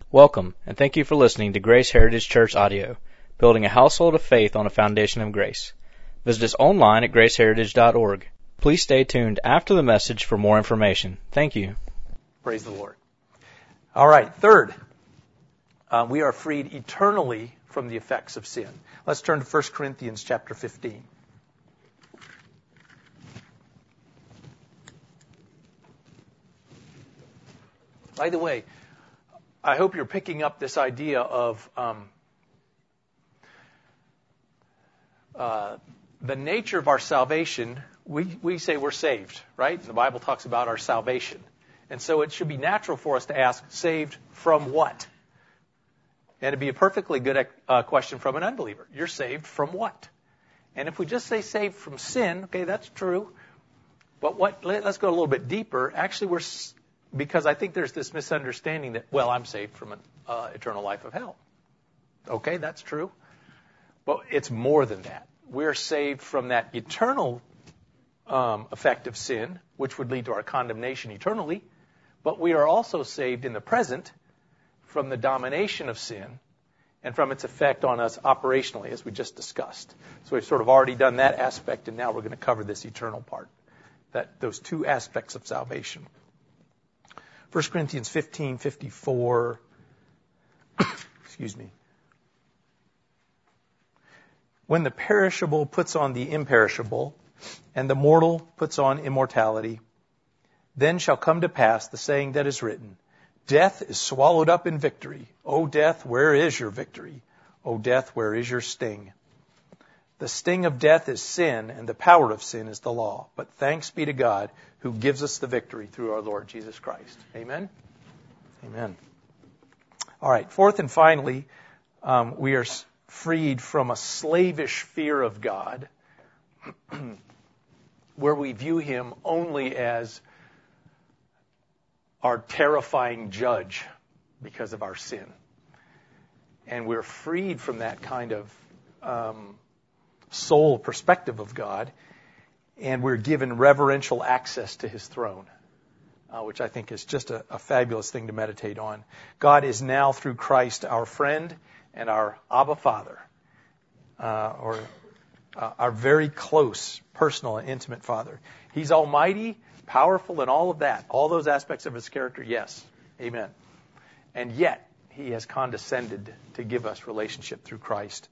Welcome, and thank you for listening to Grace Heritage Church Audio, building a household of faith on a foundation of grace. Visit us online at graceheritage.org. Please stay tuned after the message for more information. Thank you. Praise the Lord. All right, third, we are freed eternally from the effects of sin. Let's turn to 1 Corinthians chapter 15. By the way, I hope you're picking up this idea of the nature of our salvation. We say we're saved, right? The Bible talks about our salvation. And so it should be natural for us to ask, saved from what? And it'd be a perfectly good question from an unbeliever. You're saved from what? And if we just say saved from sin, okay, that's true. But let's go a little bit deeper. Actually, because I think there's this misunderstanding that, well, I'm saved from an eternal life of hell. Okay, that's true. But it's more than that. We're saved from that eternal effect of sin, which would lead to our condemnation eternally. But we are also saved in the present from the domination of sin and from its effect on us operationally, as we just discussed. So we've sort of already done that aspect, and now we're going to cover this eternal part, those two aspects of salvation. 1 Corinthians 15:54. Excuse me. When the perishable puts on the imperishable, and the mortal puts on immortality, then shall come to pass the saying that is written, Death is swallowed up in victory. O death, where is your victory? O death, where is your sting? The sting of death is sin, and the power of sin is the law. But thanks be to God who gives us the victory through our Lord Jesus Christ. Amen? Amen. All right, fourth and finally, we are freed from a slavish fear of God, where we view him only as our terrifying judge because of our sin. And we're freed from that kind of soul perspective of God, and we're given reverential access to his throne, which I think is just a fabulous thing to meditate on. God is now, through Christ, our friend and our Abba Father, or our very close, personal, and intimate Father. He's almighty, powerful, and all of that. All those aspects of his character, yes. Amen. And yet, he has condescended to give us relationship through Christ.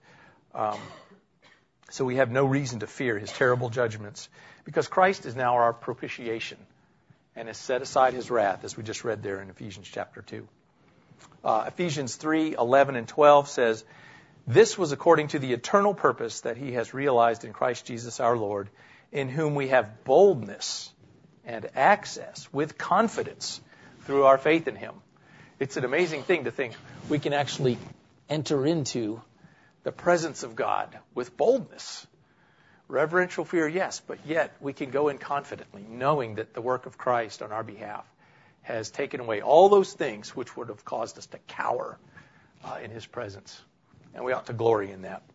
So we have no reason to fear his terrible judgments, because Christ is now our propitiation and has set aside his wrath, as we just read there in Ephesians chapter 2. Ephesians 3:11 and 12 says, This was according to the eternal purpose that he has realized in Christ Jesus our Lord, in whom we have boldness and access with confidence through our faith in him. It's an amazing thing to think we can actually enter into the presence of God with boldness. Reverential fear, yes, but yet we can go in confidently, knowing that the work of Christ on our behalf has taken away all those things which would have caused us to cower in his presence. And we ought to glory in that.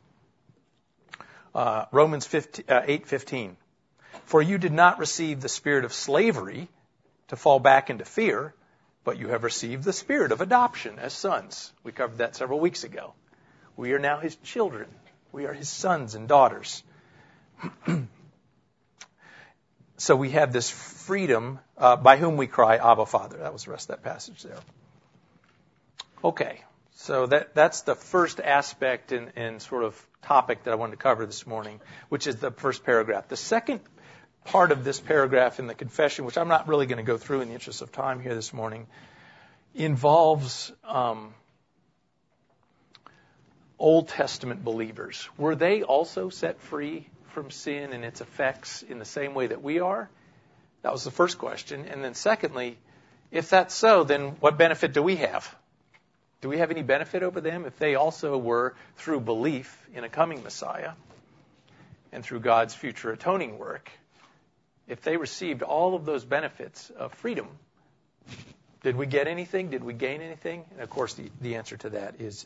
Romans 8:15. For you did not receive the spirit of slavery to fall back into fear, but you have received the spirit of adoption as sons. We covered that several weeks ago. We are now his children. We are his sons and daughters. So we have this freedom by whom we cry, Abba, Father. That was the rest of that passage there. Okay, so that's the first aspect and sort of topic that I wanted to cover this morning, which is the first paragraph. The second part of this paragraph in the confession, which I'm not really going to go through in the interest of time here this morning, involves Old Testament believers. Were they also set free from sin and its effects in the same way that we are? That was the first question. And then secondly, if that's so, then what benefit do we have? Do we have any benefit over them if they also were, through belief in a coming Messiah and through God's future atoning work, if they received all of those benefits of freedom, did we get anything? Did we gain anything? And of course, the answer to that is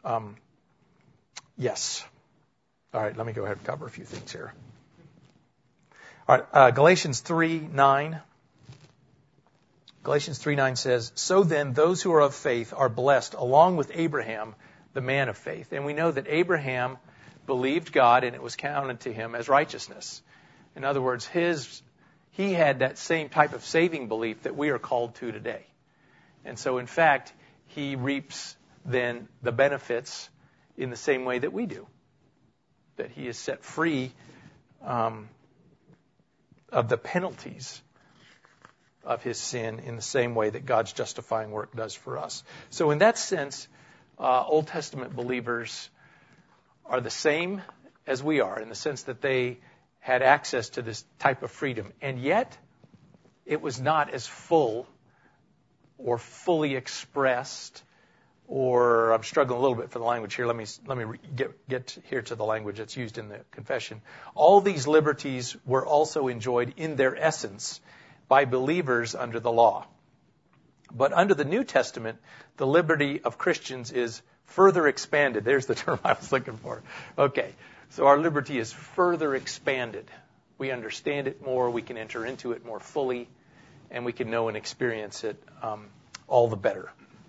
yes. All right, let me go ahead and cover a few things here. All right, Galatians 3:9. Galatians 3:9 says, "So then those who are of faith are blessed along with Abraham, the man of faith." And we know that Abraham believed God and it was counted to him as righteousness. In other words, he had that same type of saving belief that we are called to today. And so, in fact, he reaps then the benefits in the same way that we do. That he is set free of the penalties of his sin in the same way that God's justifying work does for us. So in that sense, Old Testament believers are the same as we are, in the sense that they had access to this type of freedom. And yet, it was not as full or fully expressed, or I'm struggling a little bit for the language here. Let me get here to the language that's used in the confession. All these liberties were also enjoyed in their essence by believers under the law. But under the New Testament, the liberty of Christians is further expanded. There's the term I was looking for. Okay, so our liberty is further expanded. We understand it more, we can enter into it more fully, and we can know and experience it all the better.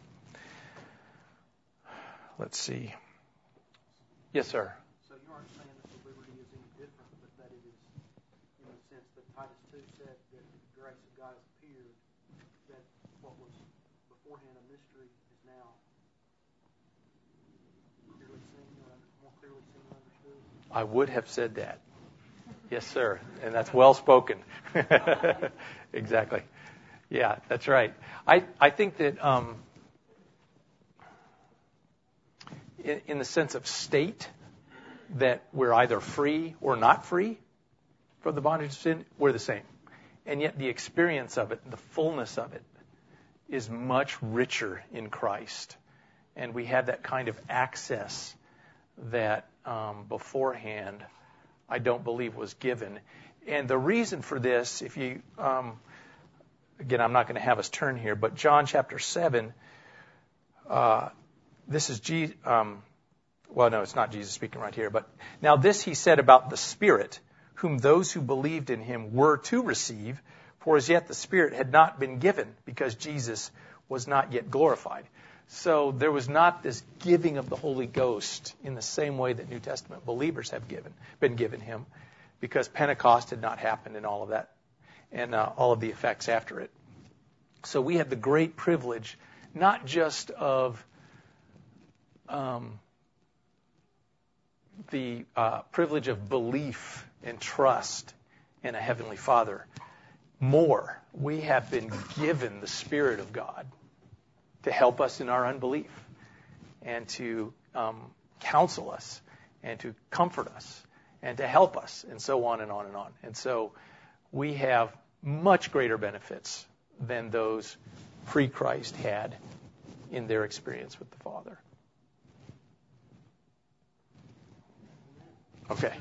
Let's see. Yes, sir. So you aren't saying that the liberty is any different, but that it is in the sense that Titus 2 said that the grace of God has appeared, that what was beforehand a mystery is now clearly seen, or more clearly seen and understood? I would have said that. Yes, sir. And that's well spoken. Exactly. Yeah, that's right. I think that in the sense of state, that we're either free or not free from the bondage of sin, we're the same. And yet the experience of it, the fullness of it, is much richer in Christ. And we have that kind of access that beforehand I don't believe was given. And the reason for this, if you, again, I'm not going to have us turn here, but John chapter 7, this is Jesus, well, no, it's not Jesus speaking right here, but now this he said about the Spirit, whom those who believed in him were to receive, for as yet the Spirit had not been given, because Jesus was not yet glorified. So there was not this giving of the Holy Ghost in the same way that New Testament believers have been given him, because Pentecost had not happened and all of that, and all of the effects after it. So we have the great privilege, not just of the privilege of belief and trust in a Heavenly Father. More, we have been given the Spirit of God to help us in our unbelief and to counsel us and to comfort us and to help us, and so on and on and on. And so we have much greater benefits than those pre-Christ had in their experience with the Father. Okay.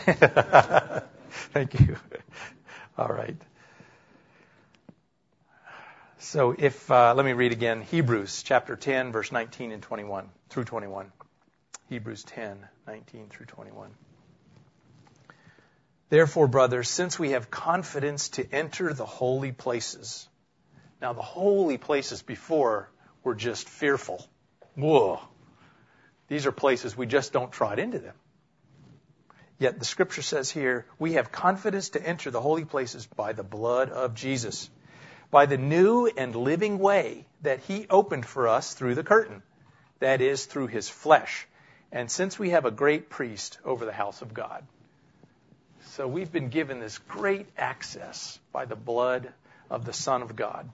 Thank you. All right. So let me read again, Hebrews chapter 10, verse 19 and 21 through 21. Hebrews 10, 19 through 21. Therefore, brothers, since we have confidence to enter the holy places. Now, the holy places before were just fearful. Whoa. These are places we just don't trot into them. Yet the scripture says here, we have confidence to enter the holy places by the blood of Jesus, by the new and living way that he opened for us through the curtain, that is, through his flesh. And since we have a great priest over the house of God. So we've been given this great access by the blood of the Son of God.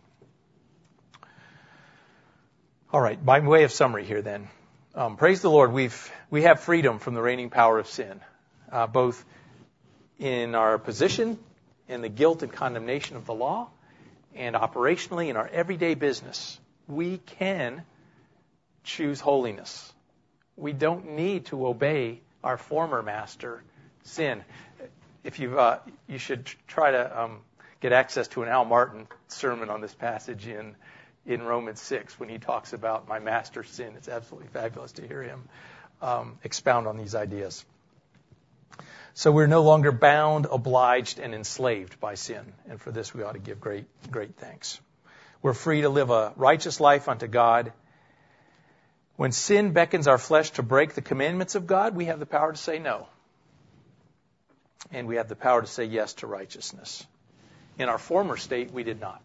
All right, by way of summary here then. Praise the Lord, we have freedom from the reigning power of sin, both in our position, in the guilt and condemnation of the law, and operationally in our everyday business. We can choose holiness. We don't need to obey our former master, sin. If you should try to get access to an Al Martin sermon on this passage in Romans 6 when he talks about my master sin. It's absolutely fabulous to hear him expound on these ideas. So we're no longer bound, obliged, and enslaved by sin. And for this we ought to give great thanks. We're free to live a righteous life unto God. When sin beckons our flesh to break the commandments of God, we have the power to say no. And we have the power to say yes to righteousness. In our former state, we did not.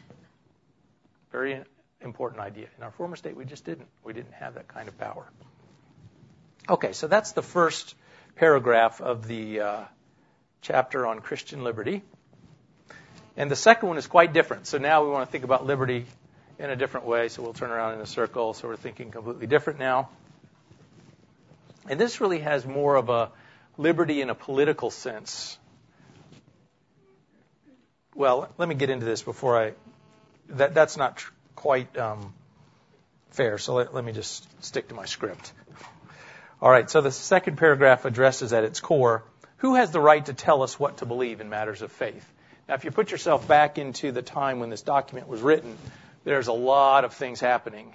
Very important idea. In our former state, we just didn't. We didn't have that kind of power. Okay, so that's the first paragraph of the chapter on Christian liberty. And the second one is quite different. So now we want to think about liberty in a different way. So we'll turn around in a circle. So we're thinking completely different now. And this really has more of a liberty in a political sense. Well, let me get into this before that's not quite fair. So let me just stick to my script. All right, so the second paragraph addresses at its core, who has the right to tell us what to believe in matters of faith? Now, if you put yourself back into the time when this document was written, there's a lot of things happening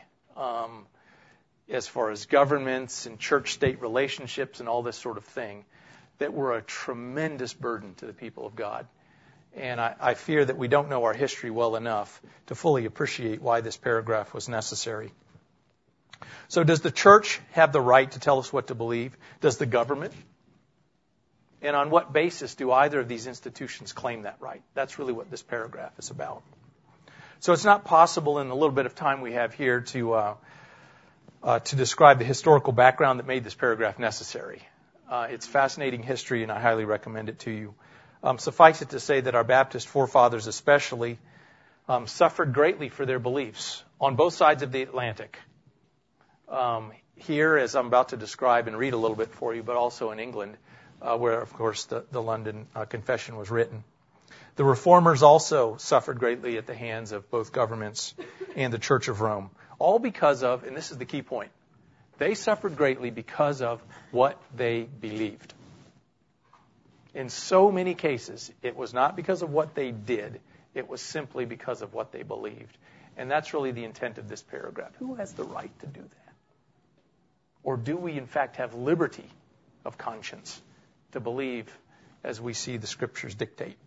as far as governments and church-state relationships and all this sort of thing that were a tremendous burden to the people of God. And I fear that we don't know our history well enough to fully appreciate why this paragraph was necessary. So does the church have the right to tell us what to believe? Does the government? And on what basis do either of these institutions claim that right? That's really what this paragraph is about. So it's not possible in the little bit of time we have here to describe the historical background that made this paragraph necessary. It's fascinating history, and I highly recommend it to you. Suffice it to say that our Baptist forefathers especially suffered greatly for their beliefs on both sides of the Atlantic. Here, as I'm about to describe and read a little bit for you, but also in England, where, of course, the London Confession was written. The Reformers also suffered greatly at the hands of both governments and the Church of Rome. All because of, and this is the key point, they suffered greatly because of what they believed. In so many cases, it was not because of what they did. It was simply because of what they believed. And that's really the intent of this paragraph. Who has the right to do that? Or do we, in fact, have liberty of conscience to believe as we see the Scriptures dictate?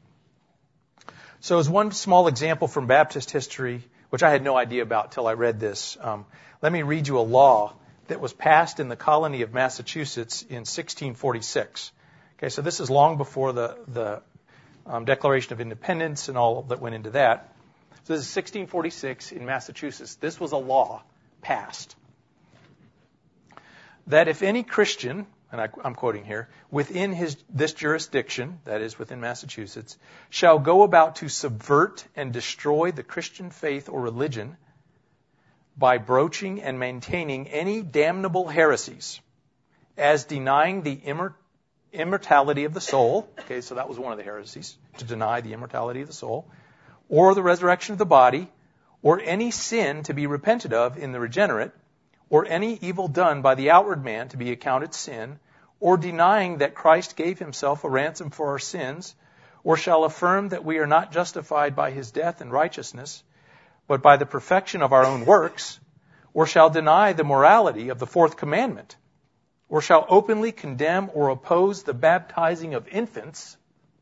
So as one small example from Baptist history, which I had no idea about till I read this, let me read you a law that was passed in the colony of Massachusetts in 1646. Okay, so this is long before the Declaration of Independence and all that went into that. So this is 1646 in Massachusetts. This was a law passed that if any Christian, and I'm quoting here, within this jurisdiction, that is within Massachusetts, shall go about to subvert and destroy the Christian faith or religion by broaching and maintaining any damnable heresies, as denying the immortality of the soul, okay, so that was one of the heresies, to deny the immortality of the soul, or the resurrection of the body, or any sin to be repented of in the regenerate, or any evil done by the outward man to be accounted sin, or denying that Christ gave himself a ransom for our sins, or shall affirm that we are not justified by his death and righteousness, but by the perfection of our own works, or shall deny the morality of the fourth commandment, or shall openly condemn or oppose the baptizing of infants,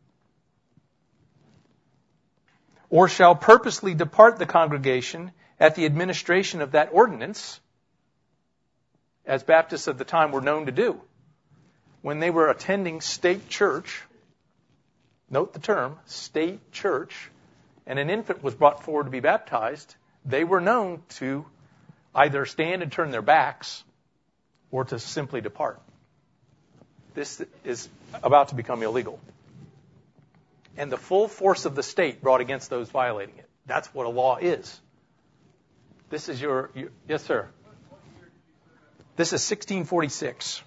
or shall purposely depart the congregation at the administration of that ordinance, as Baptists of the time were known to do. When they were attending state church, note the term, state church, and an infant was brought forward to be baptized, they were known to either stand and turn their backs or to simply depart. This is about to become illegal. And the full force of the state brought against those violating it. That's what a law is. This is your yes, sir. This is 1646.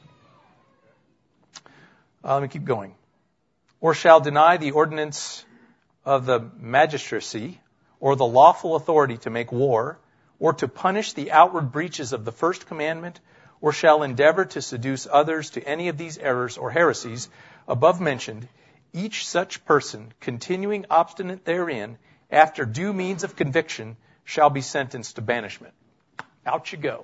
Let me keep going. Or shall deny the ordinance of the magistracy, or the lawful authority to make war, or to punish the outward breaches of the first commandment, or shall endeavor to seduce others to any of these errors or heresies above mentioned, each such person, continuing obstinate therein, after due means of conviction, shall be sentenced to banishment. Out you go.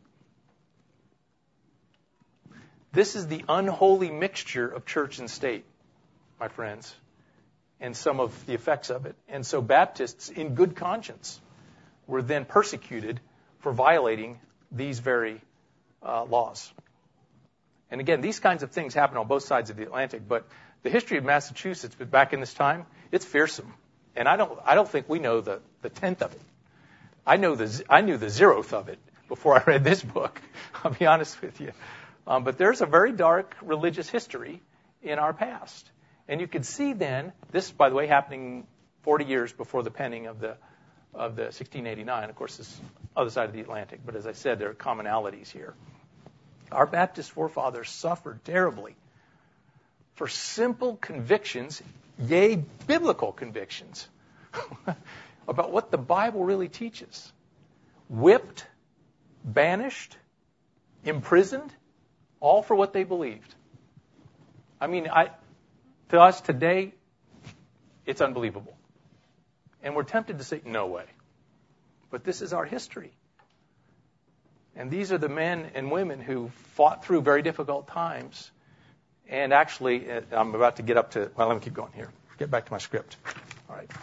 This is the unholy mixture of church and state, my friends, and some of the effects of it. And so Baptists, in good conscience, were then persecuted for violating these very laws. And again, these kinds of things happen on both sides of the Atlantic, but the history of Massachusetts back in this time, it's fearsome. And I don't think we know the tenth of it. I knew the 0th of it before I read this book. I'll be honest with you. But there's a very dark religious history in our past. And you could see then, this, by the way, happening 40 years before the penning of the 1689. Of course, this other side of the Atlantic. But as I said, there are commonalities here. Our Baptist forefathers suffered terribly for simple convictions, yea, biblical convictions, about what the Bible really teaches. Whipped, banished, imprisoned, all for what they believed. I mean, to us today, it's unbelievable. And we're tempted to say, no way. But this is our history. And these are the men and women who fought through very difficult times. And actually, I'm about to get up to, well, let me keep going here. Get back to my script. All right.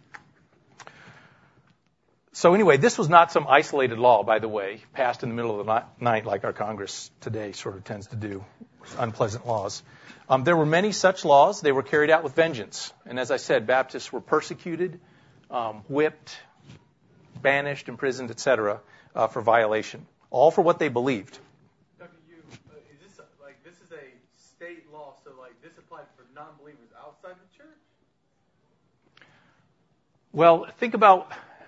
So anyway, this was not some isolated law, by the way, passed in the middle of the night like our Congress today sort of tends to do, unpleasant laws. There were many such laws. They were carried out with vengeance. And as I said, Baptists were persecuted, whipped, banished, imprisoned, etc., for violation. All for what they believed. Dr. Yu, this is a state law, so this applies for non-believers outside the church? Well, think about,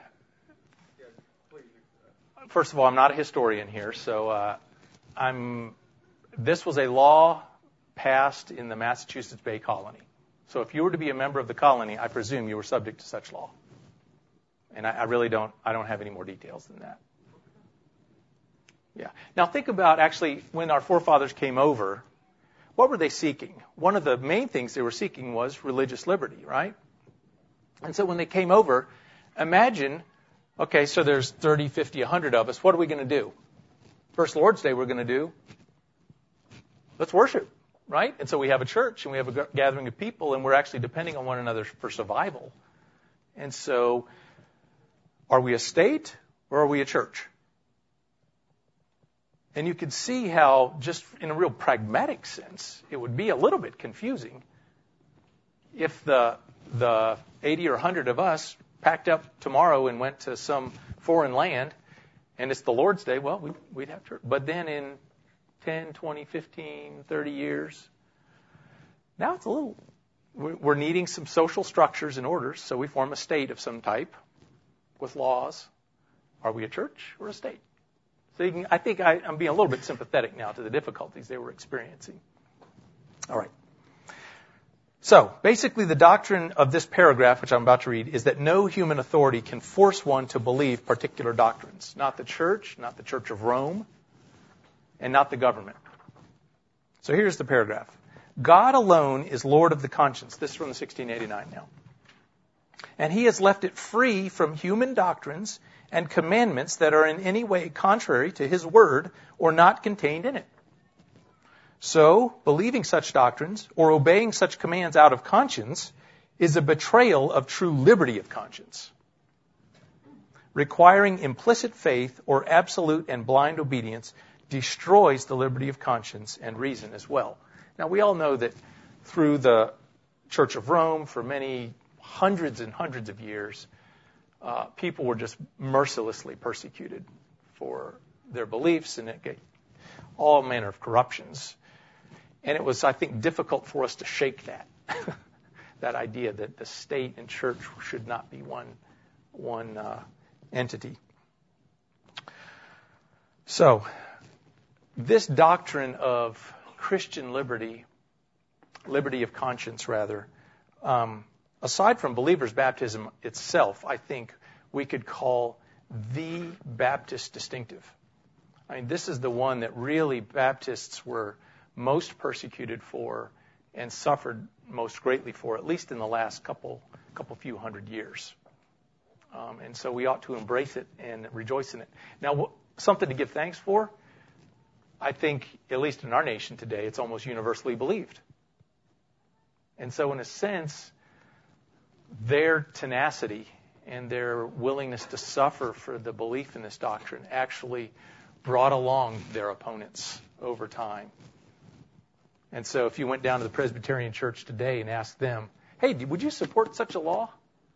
first of all, I'm not a historian here, so this was a law passed in the Massachusetts Bay Colony. So if you were to be a member of the colony, I presume you were subject to such law. And I really don't have any more details than that. Yeah. Now think about actually when our forefathers came over, what were they seeking? One of the main things they were seeking was religious liberty, right? And so when they came over, imagine, okay, so there's 30, 50, 100 of us. What are we going to do? First Lord's Day we're going to do, let's worship, right? And so we have a church and we have a gathering of people and we're actually depending on one another for survival. And so are we a state or are we a church? And you could see how, just in a real pragmatic sense, it would be a little bit confusing if the 80 or 100 of us packed up tomorrow and went to some foreign land, and it's the Lord's Day. Well, we'd have church. But then in 10, 20, 15, 30 years, now it's a little, we're needing some social structures and orders, so we form a state of some type with laws. Are we a church or a state? So I think I'm being a little bit sympathetic now to the difficulties they were experiencing. All right. So basically the doctrine of this paragraph, which I'm about to read, is that no human authority can force one to believe particular doctrines. Not the church, not the Church of Rome, and not the government. So here's the paragraph. God alone is Lord of the conscience. This is from the 1689 now. And he has left it free from human doctrines and commandments that are in any way contrary to his word or not contained in it. So, believing such doctrines or obeying such commands out of conscience is a betrayal of true liberty of conscience. Requiring implicit faith or absolute and blind obedience destroys the liberty of conscience and reason as well. Now, we all know that through the Church of Rome, for many hundreds and hundreds of years, people were just mercilessly persecuted for their beliefs and all manner of corruptions. And it was, I think, difficult for us to shake that, that idea that the state and church should not be one entity. So, this doctrine of Christian liberty of conscience rather, aside from believers' baptism itself, I think we could call the Baptist distinctive. I mean, this is the one that really Baptists were most persecuted for and suffered most greatly for, at least in the last couple few hundred years. And so we ought to embrace it and rejoice in it. Now, something to give thanks for, I think, at least in our nation today, it's almost universally believed. And so in a sense, their tenacity and their willingness to suffer for the belief in this doctrine actually brought along their opponents over time. And so if you went down to the Presbyterian Church today and asked them, hey, would you support such a law?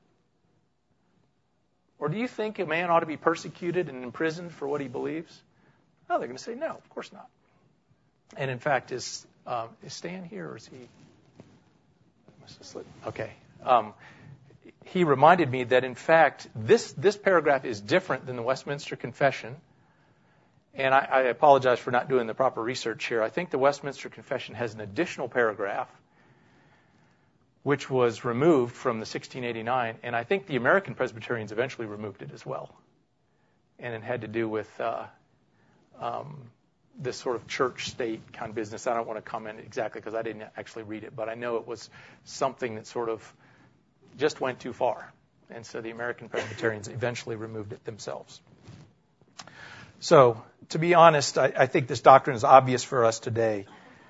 Or do you think a man ought to be persecuted and imprisoned for what he believes? Oh, they're going to say, no, of course not. And in fact, is Stan here, or is he? Must have slipped. Okay. He reminded me that, in fact, this paragraph is different than the Westminster Confession. And I apologize for not doing the proper research here. I think the Westminster Confession has an additional paragraph which was removed from the 1689, and I think the American Presbyterians eventually removed it as well. And it had to do with this sort of church-state kind of business. I don't want to comment exactly because I didn't actually read it, but I know it was something that sort of just went too far. And so the American Presbyterians eventually removed it themselves. So, to be honest, I think this doctrine is obvious for us today.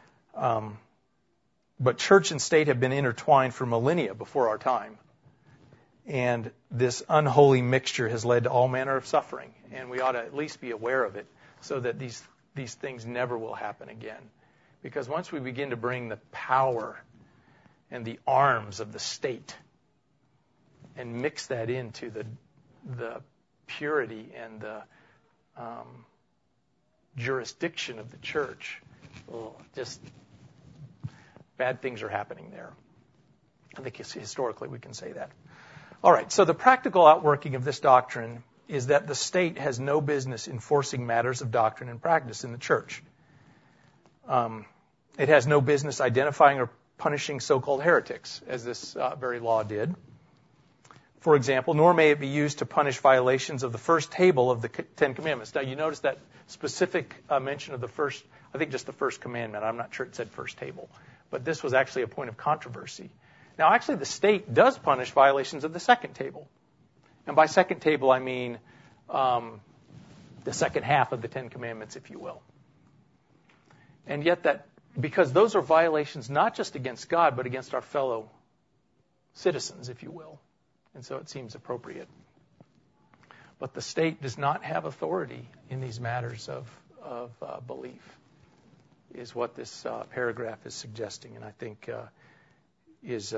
But church and state have been intertwined for millennia before our time. And this unholy mixture has led to all manner of suffering. And we ought to at least be aware of it so that these things never will happen again. Because once we begin to bring the power and the arms of the state and mix that into the purity and the jurisdiction of the church, just bad things are happening there. I think historically we can say that. All right, so the practical outworking of this doctrine is that the state has no business enforcing matters of doctrine and practice in the church. It has no business identifying or punishing so-called heretics, as this very law did. For example, nor may it be used to punish violations of the first table of the Ten Commandments. Now, you notice that specific mention of the first, I think just the first commandment. I'm not sure it said first table. But this was actually a point of controversy. Now, actually, the state does punish violations of the second table. And by second table, I mean the second half of the Ten Commandments, if you will. And yet because those are violations not just against God, but against our fellow citizens, if you will. And so it seems appropriate. But the state does not have authority in these matters of belief, is what this paragraph is suggesting, and I think is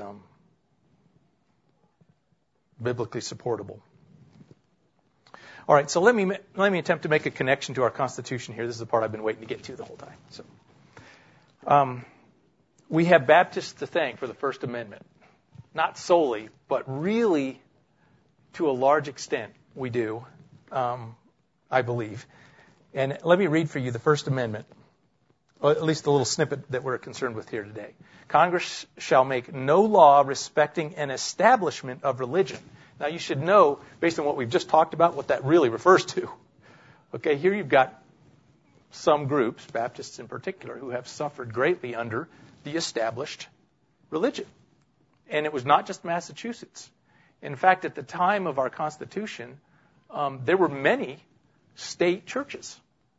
biblically supportable. All right, so let me attempt to make a connection to our Constitution here. This is the part I've been waiting to get to the whole time. So, we have Baptists to thank for the First Amendment. Not solely, but really to a large extent we do, I believe. And let me read for you the First Amendment, or at least the little snippet that we're concerned with here today. Congress shall make no law respecting an establishment of religion. Now, you should know, based on what we've just talked about, what that really refers to. Okay, here you've got some groups, Baptists in particular, who have suffered greatly under the established religion. And it was not just Massachusetts. In fact, at the time of our Constitution, there were many state churches.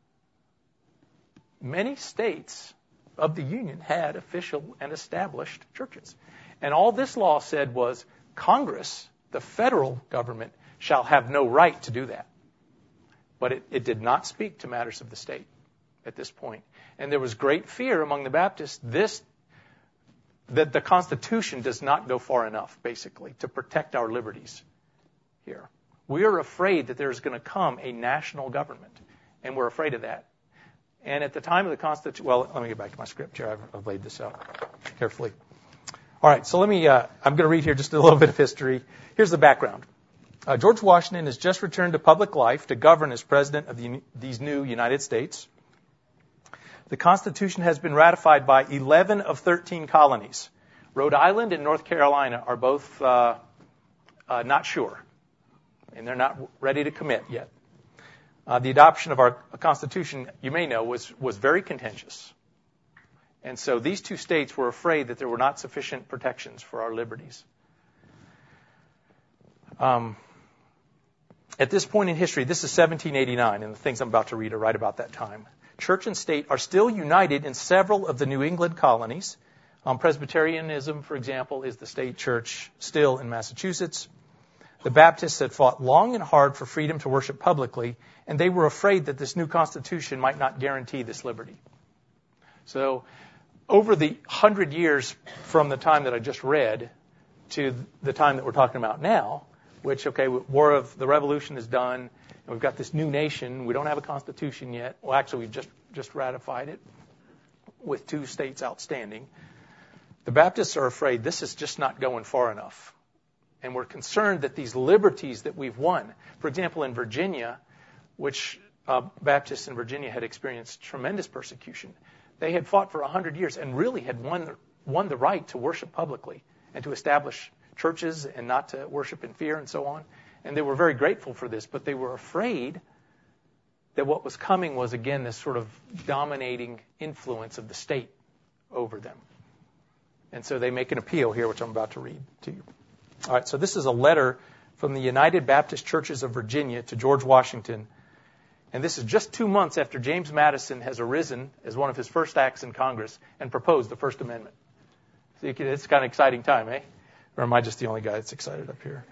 Many states of the Union had official and established churches. And all this law said was Congress, the federal government, shall have no right to do that. But it did not speak to matters of the state at this point. And there was great fear among the Baptists that the Constitution does not go far enough, basically, to protect our liberties here. We are afraid that there's going to come a national government, and we're afraid of that. And at the time of the Constitution, well, let me get back to my script here. I've laid this out carefully. All right, so I'm going to read here just a little bit of history. Here's the background. George Washington has just returned to public life to govern as president of these new United States. The Constitution has been ratified by 11 of 13 colonies. Rhode Island and North Carolina are both not sure, and they're not ready to commit yet. The adoption of our Constitution, you may know, was very contentious. And so these two states were afraid that there were not sufficient protections for our liberties. At this point in history, this is 1789, and the things I'm about to read are right about that time. Church and state are still united in several of the New England colonies. Presbyterianism, for example, is the state church still in Massachusetts. The Baptists had fought long and hard for freedom to worship publicly, and they were afraid that this new Constitution might not guarantee this liberty. So over the 100 years from the time that I just read to the time that we're talking about now, which, okay, War of the Revolution is done, and we've got this new nation. We don't have a constitution yet. Well, actually, we've just ratified it with 2 states outstanding. The Baptists are afraid this is just not going far enough. And we're concerned that these liberties that we've won, for example, in Virginia, which Baptists in Virginia had experienced tremendous persecution. They had fought for 100 years and really had won the right to worship publicly and to establish churches and not to worship in fear and so on. And they were very grateful for this, but they were afraid that what was coming was, again, this sort of dominating influence of the state over them. And so they make an appeal here, which I'm about to read to you. All right, so this is a letter from the United Baptist Churches of Virginia to George Washington. And this is just 2 months after James Madison has arisen as one of his first acts in Congress and proposed the First Amendment. So it's kind of exciting time, eh? Or am I just the only guy that's excited up here?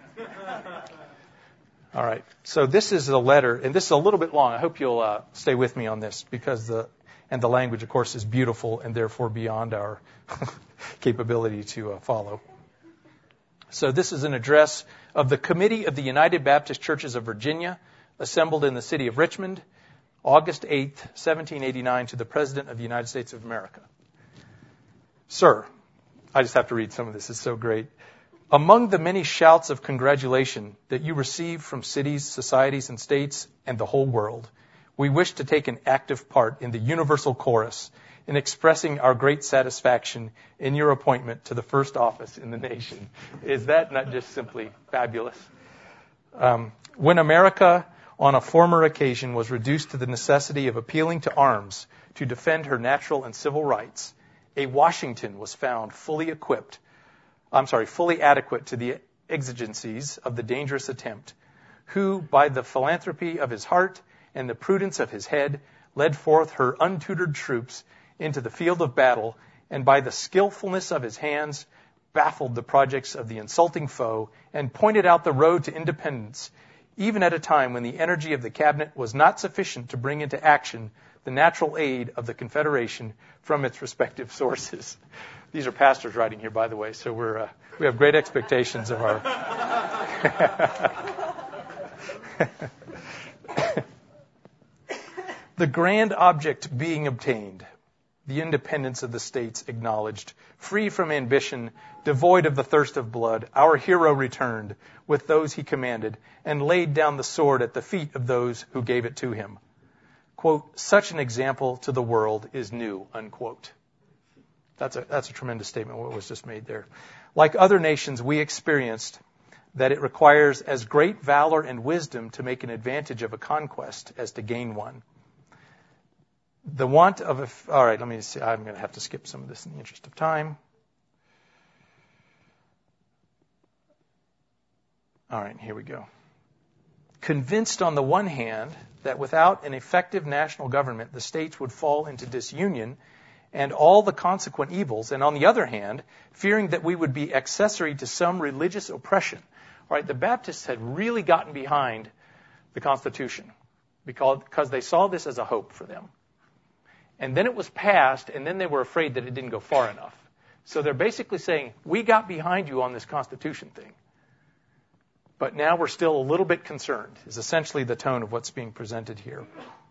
All right. So this is a letter, and this is a little bit long. I hope you'll stay with me on this because the language, of course, is beautiful and therefore beyond our capability to follow. So this is an address of the Committee of the United Baptist Churches of Virginia, assembled in the city of Richmond, August 8th, 1789, to the President of the United States of America. Sir, I just have to read some of this. It's so great. Among the many shouts of congratulation that you receive from cities, societies, and states, and the whole world, we wish to take an active part in the universal chorus in expressing our great satisfaction in your appointment to the first office in the nation. Is that not just simply fabulous? When America, on a former occasion, was reduced to the necessity of appealing to arms to defend her natural and civil rights, a Washington was found fully adequate to the exigencies of the dangerous attempt, who, by the philanthropy of his heart and the prudence of his head, led forth her untutored troops into the field of battle, and by the skillfulness of his hands, baffled the projects of the insulting foe, and pointed out the road to independence, even at a time when the energy of the cabinet was not sufficient to bring into action the natural aid of the Confederation from its respective sources. These are pastors writing here, by the way, so we have great expectations of our... The grand object being obtained, the independence of the states acknowledged, free from ambition, devoid of the thirst of blood, our hero returned with those he commanded and laid down the sword at the feet of those who gave it to him. Quote, such an example to the world is new, unquote. That's a tremendous statement, what was just made there. Like other nations, we experienced that it requires as great valor and wisdom to make an advantage of a conquest as to gain one. The want of all right, let me see. I'm going to have to skip some of this in the interest of time. All right, here we go. Convinced on the one hand that without an effective national government, the states would fall into disunion and all the consequent evils, and on the other hand, fearing that we would be accessory to some religious oppression. All right, the Baptists had really gotten behind the Constitution because they saw this as a hope for them. And then it was passed, and then they were afraid that it didn't go far enough. So they're basically saying, we got behind you on this Constitution thing. But now we're still a little bit concerned, is essentially the tone of what's being presented here.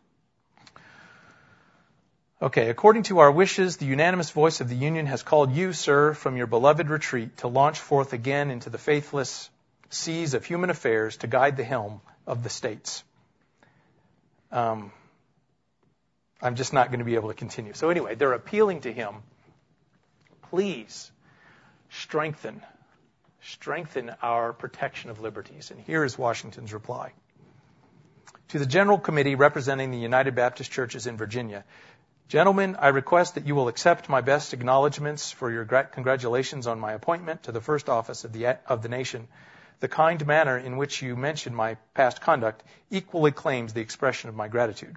Okay, according to our wishes, the unanimous voice of the Union has called you, sir, from your beloved retreat to launch forth again into the faithless seas of human affairs to guide the helm of the states. I'm just not going to be able to continue. So anyway, they're appealing to him. Please strengthen our protection of liberties. And here is Washington's reply. To the General Committee representing the United Baptist Churches in Virginia, gentlemen, I request that you will accept my best acknowledgments for your congratulations on my appointment to the first office of the nation. The kind manner in which you mention my past conduct equally claims the expression of my gratitude.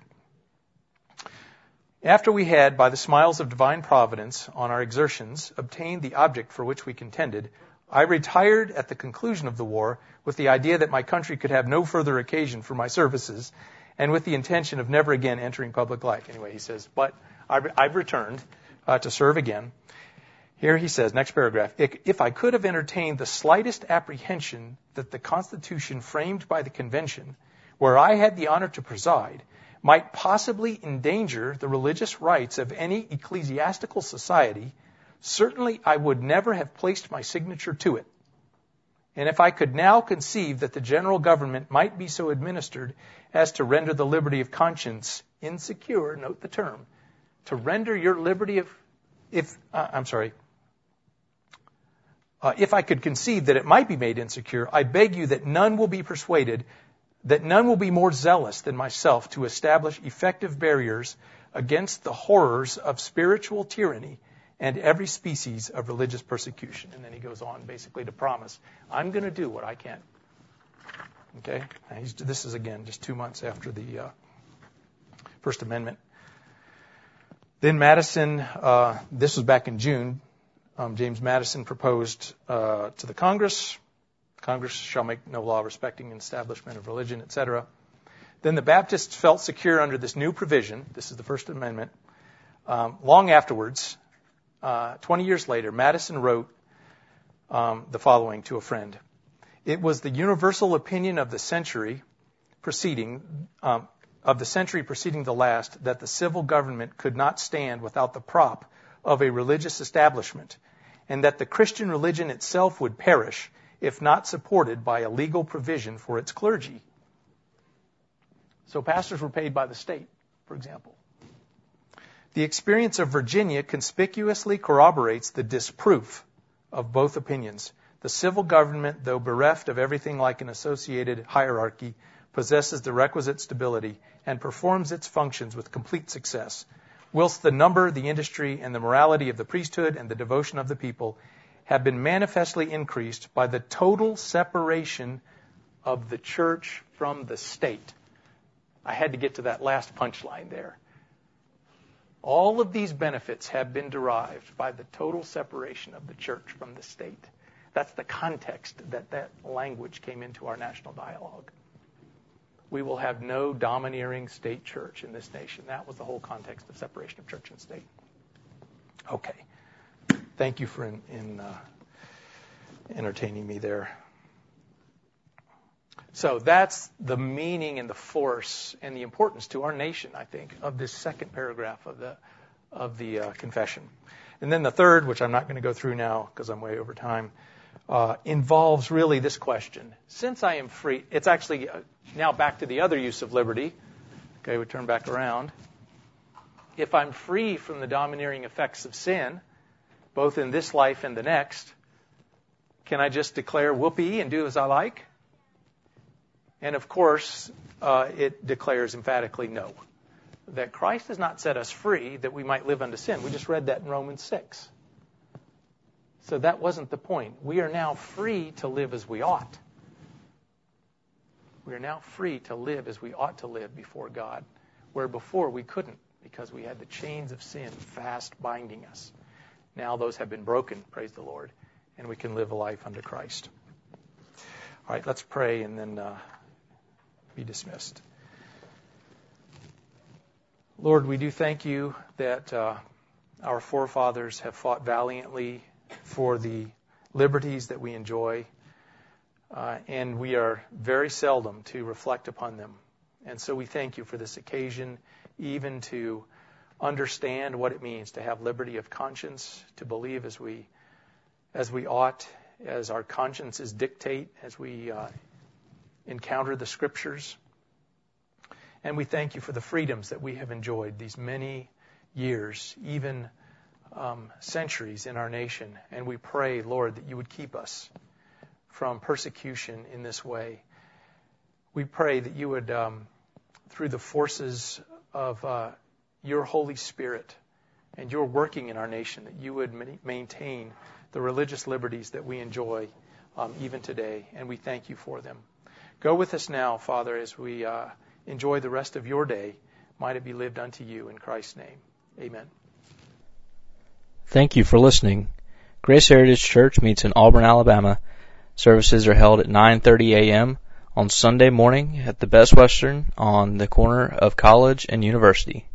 After we had, by the smiles of divine providence on our exertions, obtained the object for which we contended, I retired at the conclusion of the war with the idea that my country could have no further occasion for my services and with the intention of never again entering public life. Anyway, he says, but I've returned to serve again. Here he says, next paragraph, if I could have entertained the slightest apprehension that the Constitution framed by the Convention, where I had the honor to preside, might possibly endanger the religious rights of any ecclesiastical society, certainly I would never have placed my signature to it. And if I could now conceive that the general government might be so administered as to render the liberty of conscience insecure, note the term, to render your liberty of, if I could conceive that it might be made insecure, I beg you that none will be persuaded, that none will be more zealous than myself to establish effective barriers against the horrors of spiritual tyranny and every species of religious persecution. And then he goes on basically to promise, I'm going to do what I can. Okay? Now this is, again, just 2 months after the First Amendment. Then Madison, this was back in June, James Madison proposed to the Congress, Congress shall make no law respecting an establishment of religion, etc. Then the Baptists felt secure under this new provision. This is the First Amendment. Long afterwards, 20 years later, Madison wrote the following to a friend. It was the universal opinion of the century preceding the last that the civil government could not stand without the prop of a religious establishment, and that the Christian religion itself would perish if not supported by a legal provision for its clergy. So pastors were paid by the state, for example. The experience of Virginia conspicuously corroborates the disproof of both opinions. The civil government, though bereft of everything like an associated hierarchy, possesses the requisite stability and performs its functions with complete success, whilst the number, the industry, and the morality of the priesthood and the devotion of the people have been manifestly increased by the total separation of the church from the state. I had to get to that last punchline there. All of these benefits have been derived by the total separation of the church from the state. That's the context that language came into our national dialogue. We will have no domineering state church in this nation. That was the whole context of separation of church and state. Okay. Thank you for entertaining me there. So that's the meaning and the force and the importance to our nation, I think, of this second paragraph of the confession. And then the third, which I'm not going to go through now because I'm way over time, involves really this question. Since I am free, it's actually now back to the other use of liberty. Okay, we turn back around. If I'm free from the domineering effects of sin, both in this life and the next, can I just declare whoopee and do as I like? And of course, it declares emphatically no. That Christ has not set us free that we might live unto sin. We just read that in Romans 6. So that wasn't the point. We are now free to live as we ought. We are now free to live as we ought to live before God, where before we couldn't because we had the chains of sin fast binding us. Now those have been broken, praise the Lord, and we can live a life under Christ. All right, let's pray and then be dismissed. Lord, we do thank you that our forefathers have fought valiantly for the liberties that we enjoy, and we are very seldom to reflect upon them. And so we thank you for this occasion, even to understand what it means to have liberty of conscience, to believe as we ought, as our consciences dictate, as we encounter the Scriptures. And we thank you for the freedoms that we have enjoyed these many years, even centuries in our nation. And we pray, Lord, that you would keep us from persecution in this way. We pray that you would, through the forces of your Holy Spirit and your working in our nation, that you would maintain the religious liberties that we enjoy even today. And we thank you for them. Go with us now, Father, as we enjoy the rest of your day. Might it be lived unto you in Christ's name. Amen. Thank you for listening. Grace Heritage Church meets in Auburn, Alabama. Services are held at 9:30 a.m. on Sunday morning at the Best Western on the corner of College and University.